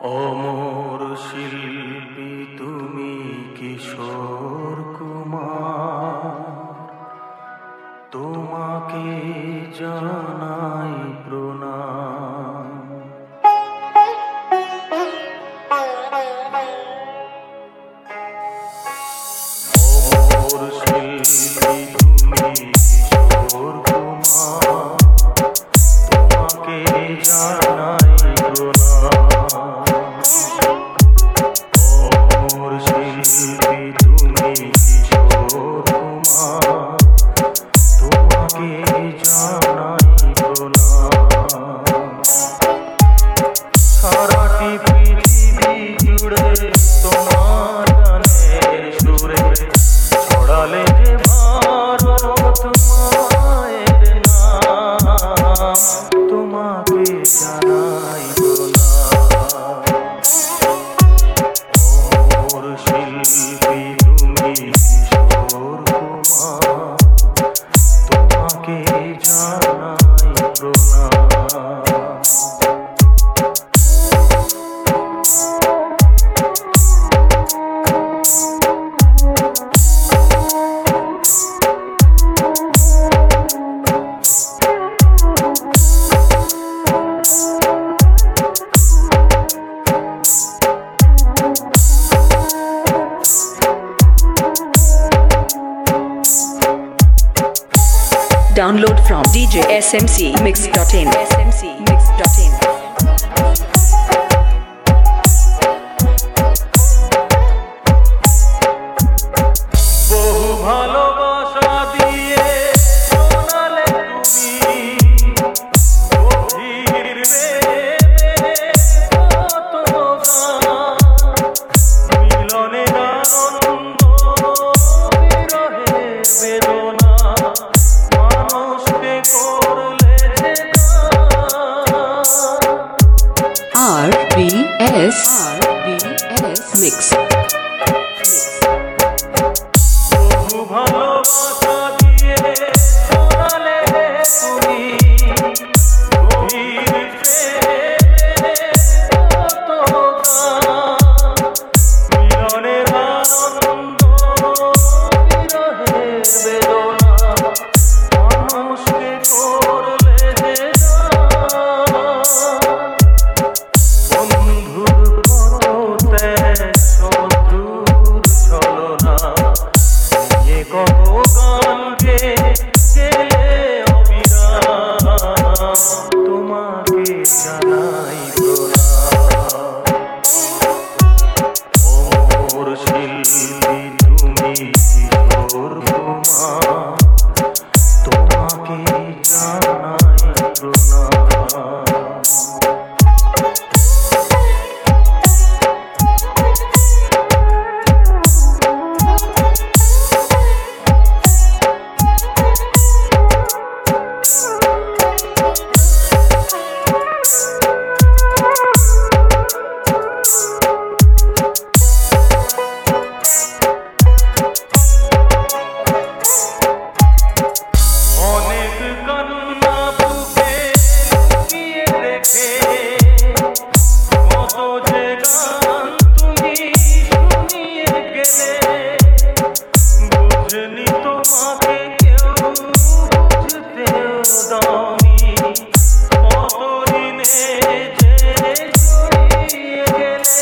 অমর শিল্পী তুমি কিশোর কুমার, তোমাকে জানাই প্রণাম। অমর শিল্পী তুমি কিশোর কুমার, তোমাকে জানাই প্রণাম। অমর শিল্পী তুমি কিশোর কুমার, তোমাকে জানাই প্রণাম। সারাটি পৃথিবী জুড়ে তোমার গানের সুরে ছড়ালে যে ভারত মায়ের নাম, তোমাকে জানাই প্রণাম। অমর শিল্পী তুমি কিশোর কুমার, তোমাকে জানাই প্রণাম। Download from djsmcmix.in. বহু ভালোবাসা দিয়ে শোনালে তুমি গভীর প্রেমের কত গান। মিলনের আনন্দ, বিরহের বেদনা, মানুষকে করলে যে গান। RBS Mix. বহু ভালোবাসা দিয়ে শোনালে তুমি গভীর প্রেমের কত গান। মিলনের আনন্দ, বিরহের বেদনা, মানুষকে করলে যে গান। বন্ধুর কত ত্যাগ, শত্রুর ছলনা, নিয়ে কত গানকে গেলে অবিরাম, তোমাকে জানাই প্রণাম। অমর শিল্পী তুমি কিশোর কুমার, তোমাকে জানাই প্রণাম। অনেক কান্না বুকে লুকিয়ে রেখে কত যে গান তুমি শুনিয়ে গেলে, বুঝনি তোমাকে কেউ, বুঝতেও দাওনি, কত দিনে যে জড়িয়ে গেলে।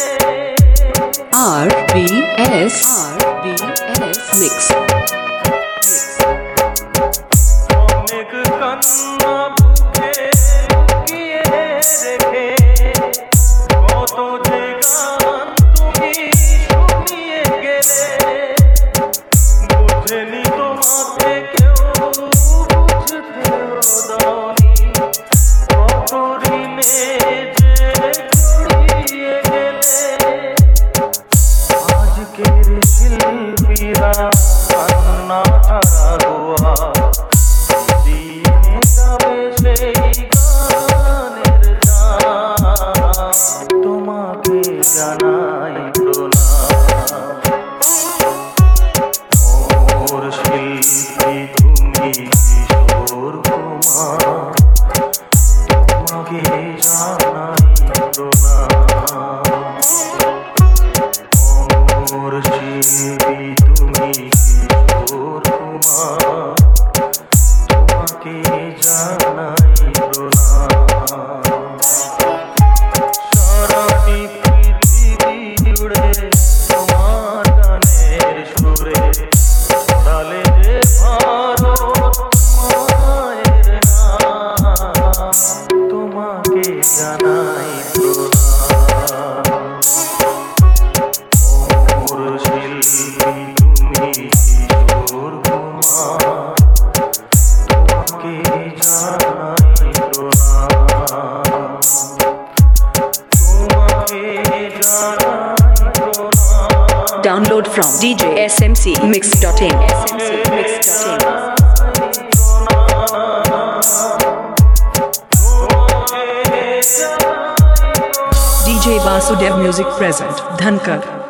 RBS Mix. অনেক কান্না বুকে লুকিয়ে রেখে কত যে গান তুমি শুনিয়ে গেলে, বুঝেনি তোমাকে কেউ, বুঝতেও দাওনি, কত ঋণে যে জড়িয়ে গেলে। আজকের শিল্পীরা কান্না হারা দিনে যাবে সেই গানের গান, তোমাকে জানাই প্রণাম। অমর শিল্পী তুমি কিশোর কুমার, তোমাকে জানাই প্রণাম। from DJ SMC Mix.in. DJ Vasudev Music present Dhankar.